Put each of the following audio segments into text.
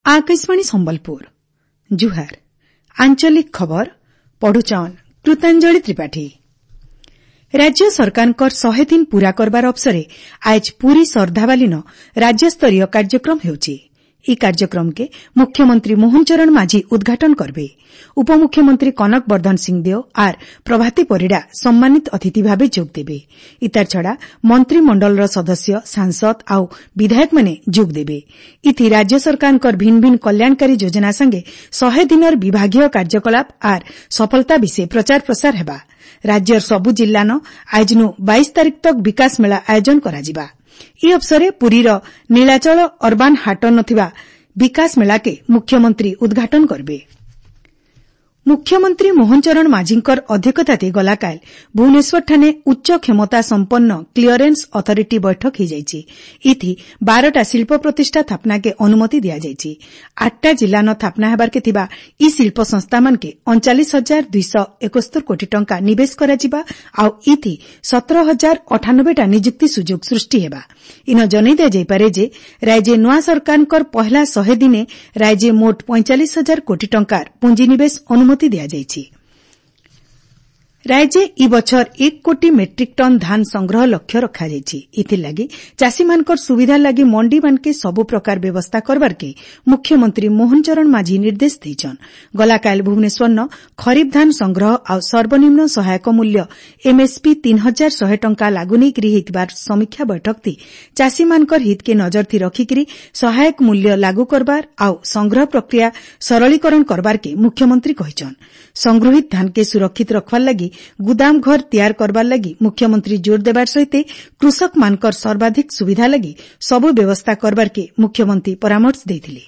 आकाशवाणी संबलपुर जुहार आंचलिक खबर पढ़ुचन कृतांजलि त्रिपाठी। राज्य सरकारकर 100 दिन पूरा करबार अवसरे आज पूरी श्रद्धावालीन राज्यस्तरीय कार्यक्रम हेउछि। ई कार्यक्रम के मुख्यमंत्री मोहन चरण माझी उद्घाटन करबे। उपमुख्यमंत्री कनक वर्धन सिंहदेव आर प्रभाती परिड़ा सम्मानित अतिथि भावे जोग देबे। इतार छड़ा मंत्रिमंडल सदस्य सांसद आउ विधायक माने जोग देबे। इथि राज्य सरकारकर भिन्न भिन्न कल्याणकारी योजना संगे 100 दिनर विभागीय कार्यकलाप आर सफलता विषय प्रचार प्रसार हेबा। राज्यर सबु जिल्लान आजनु 22 तारिख तक विकास मेला आयोजन कराजिबा। ई अवसरे पुरीर नीलाचल अर्बान हाट नथिबा विकास मेला के मुख्यमंत्री उद्घाटन करबे। मुख्यमंत्री मोहन चरण माझींकर अध्यक्षताते गलाकाल भुवनेश्वर ठाने उच्च क्षमता संपन्न क्लियरेंस अथॉरिटी बैठक होइजाइछि। इथि 12टा शिल्प प्रतिष्ठा स्थापना के अनुमति दिया जाइछि। 8टा जिल्लान स्थापना हेबार के थिबा ई शिल्प संस्था मान के 39,271 कोटी टंका निवेश कराजिबा आउ इथि 17,098टा नियुक्ति सुजोग सृष्टि हेबा। इन जनै दिया जाइपारे जे राज्य नुआ सरकारकर पहला 100 दिने राज्य मोट 45,000 कोटी टंकार पुंजीनिवेश अनुमति दिया जाइछि। राज्य ई बछर 1 कोटी मेट्रिक टन धान संग्रह लक्ष्य रखा जाइछि। इथिलागि चाषी मानकर सुविधा लागी मंडी मानके सबु प्रकार व्यवस्था करबार के मुख्यमंत्री मोहन चरण माझी निर्देश दैछन। गलाकाल भुवनेश्वर खरीफ धान संग्रह आ सर्वनिम्न सहायक मूल्य एमएसपी 3,100 टंका लागू नैकरी हेतिबार समीक्षा बैठक थी चाषी मानकर हित के नजर थी रखिकरी सहायक मूल्य लागू करबार आ संग्रह प्रक्रिया सरलीकरण करबार के मुख्यमंत्री कहिछन। संग्रहित धान के सुरक्षित रखबार लगी गुदाम घर तैयार करबार लगी मुख्यमंत्री जोर देबार सहित कृषक मानकर सर्वाधिक सुविधा लगी सबु व्यवस्था करबार के मुख्यमंत्री परामर्श देथिले।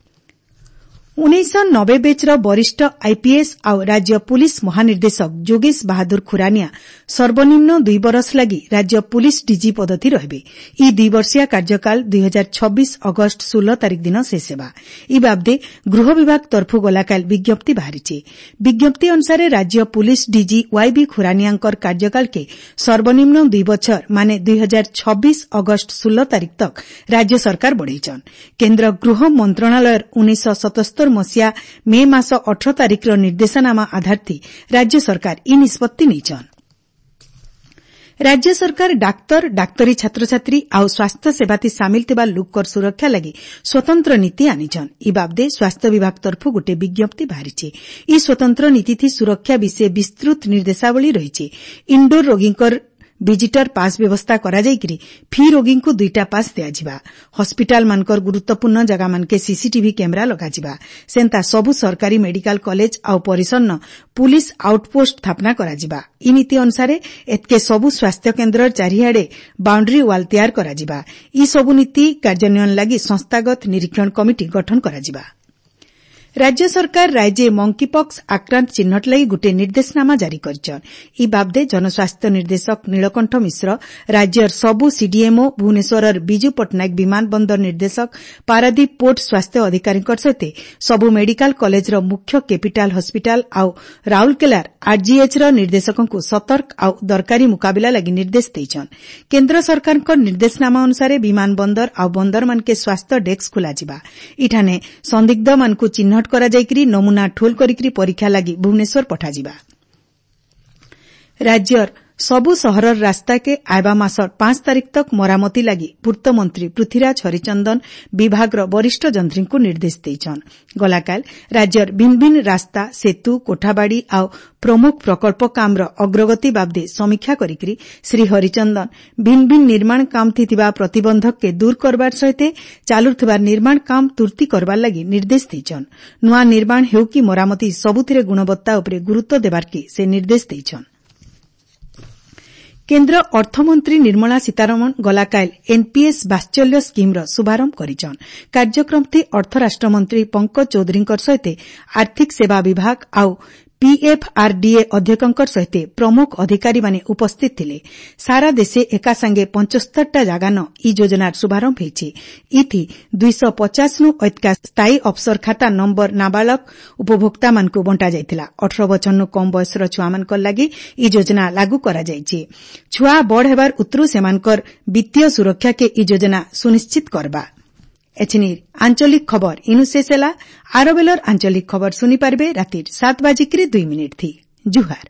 1990 बेचर वरिष्ठ आईपीएस आउ राज्य पुलिस महानिर्देशक जोगेश बहादुर खुरानिया सर्वनिम्न 2 बरस लगी राज्य पुलिस डीजी पदथि रहबे। ई 2 वर्षीय कार्यकाल 2026 अगस्त 16 तारिख दिन शेष हेबा। ई बाबदे गृह विभाग तरफु गलाकाल विज्ञप्ति बाहरिछि। विज्ञप्ति अनुसार राज्य पुलिस डीजी वाईबी खुरानियांकर कार्यकाल के सर्वनिम्न 2 बछर माने 2026 अगस्त 16 तारिख तक राज्य सरकार बढ़ाइछन। केन्द्र गृह मंत्रणालय 1977 मसिया मे मास 18 तारिख निर्देशनामा आधार थी राज्य सरकार ई निष्पत्ति नैछन। राज्य सरकार डाक्तर डाक्तरी छात्र छात्री आउ स्वास्थ्य सेवाती सामिल थिबा लोकर सुरक्षा लगी स्वतंत्र नीति आनिछन। ई बाबदे स्वास्थ्य विभाग तरफु गोटे विज्ञप्ति बाहरिछि। ई स्वतंत्र नीति थी सुरक्षा विषय विस्तृत निर्देशावली रहिछि। इंडोर रोगींकर विजिटर पास व्यवस्था करा जाइकरी फी रोगी को 2टा पास दियाजिबा। हॉस्पिटल मानकर गुरुत्वपूर्ण जगह मानके सीसीटीवी कैमरा लगाजिबा। सेंता सबु सरकारी मेडिकल कॉलेज आउ परिसर पुलिस आउटपोस्ट स्थापना कराजिबा। ई नीति अनुसार एतके सबु स्वास्थ्य केन्द्र चारिआडे बाउंड्री वाल तैयार कराजिबा। ई सबु नीति कार्यान्वयन लगी संस्थागत निरीक्षण कमिटी गठन कराजिबा। राज्य सरकार राज्य मंकीपॉक्स आक्रांत चिन्हट लगी गोटे निर्देशनामा जारी करिछन। ई बाबदे जनस्वास्थ्य निर्देशक नीलकंठ मिश्र राज्यर सबु सीडीएमओ भुवनेश्वर बिजू पट्टनायक विमान बंदर निर्देशक पारादीप पोर्ट स्वास्थ्य अधिकारी सहित सबु मेडिकल कॉलेज मुख्य कैपिटाल हॉस्पिटल आउ राउरकेलार आरजीएच निर्देशकों सतर्क आउ दरकारी मुकाबिला लगी निर्देश दैछन। केन्द्र सरकार निर्देशनामा अनुसार विमान बंदर आउ बंदर मानके स्वास्थ्य डेस्क खोलाजिबा। इठाने संदिग्ध मानकु चिन्ह करा जाइकरी नमूना ठोल करिकरी परीक्षा लगी भुवनेश्वर पठाजिबा। राज्यर सबु सहरर रास्ता के आयबा मास 5 तारिख तक मरामती लगी पूर्त मंत्री पृथ्वीराज हरिचंदन विभाग वरिष्ठ जंत्री को निर्देश दैछन। गलाकाल राज्यर भिन्न भिन्न रास्ता सेतु कोठाबाड़ी आउ प्रमुख प्रकल्प काम अग्रगति बाबदे समीक्षा करिकरी श्री हरिचंदन भिन्न भिन्न निर्माण काम थितिबा प्रतिबंधक के दूर करबार सहित चालुथिबा निर्माण काम तुर्ती करबार लगी निर्देश दैछन। नुआ निर्माण हेउ कि मरामती सबुथिरे गुणवत्ता उपरे गुरुत्व देबार के से निर्देश दैछन। केन्द्र अर्थमंत्री निर्मला सीतारमण गलाकाल एनपीएस वात्सल्य स्कीम शुभारंभ करिछन। कार्यक्रम थी अर्थ राष्ट्रमंत्री पंकज चौधरी सहित आर्थिक सेवा विभाग आउ पीएफआरडीए अध्यक्षकर सहित प्रमुख अधिकारी माने उपस्थित थिले। सारा देशे एका संगे 75टा जागान ई योजनार शुभारंभ होइछि। इथि 250 नु ऐतका स्थायी अफसर खाता नंबर नाबालक उपभोक्ता मानकु बंटा जाइतिला। 18 वर्ष नु कम बयसर छुआ मानकर लागि ई योजना लागू करा जाइछि। छुआ बड़ हेबार उतरु सेमानकर वित्तीय सुरक्षा के ई योजना सुनिश्चित करबा। एछिनिर आंचलिक खबर इनु शेष ହେଲା। आरो बेलर आंचलिक खबर सुनी पारबे रातिर 7:02 थी। जुहार।